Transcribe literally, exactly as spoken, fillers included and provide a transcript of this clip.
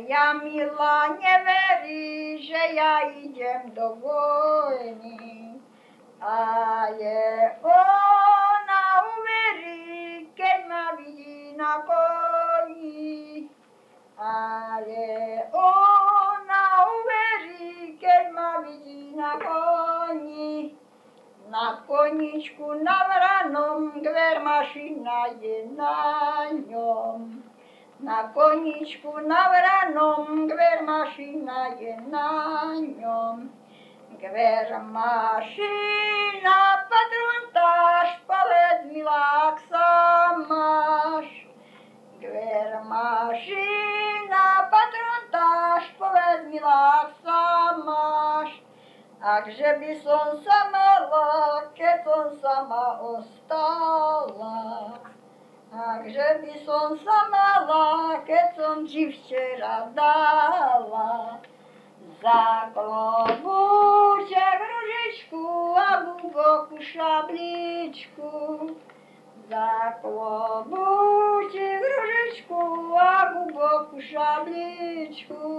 Moja milá neverí, že ja idem do vojny. A je ona uverí, keď ma vidí na koni. Ale ona uverí, keď ma vidí na koni. Na koničku navranom, gvermašina je na ňom. Na koničku navranom, gvermašina je na ňom. Gvermašina, patrontáž, povedz mi, lák sa máš. Gvermašina, patrontáž, povedz mi, lák sa máš. Akže by som sa mala, keď som sama ostala. Akže by som sa mala, keď som ti včera dala. Za klobúček ružičku a hlubokú šabličku. Za klobúček ružičku a hlubokú šabličku.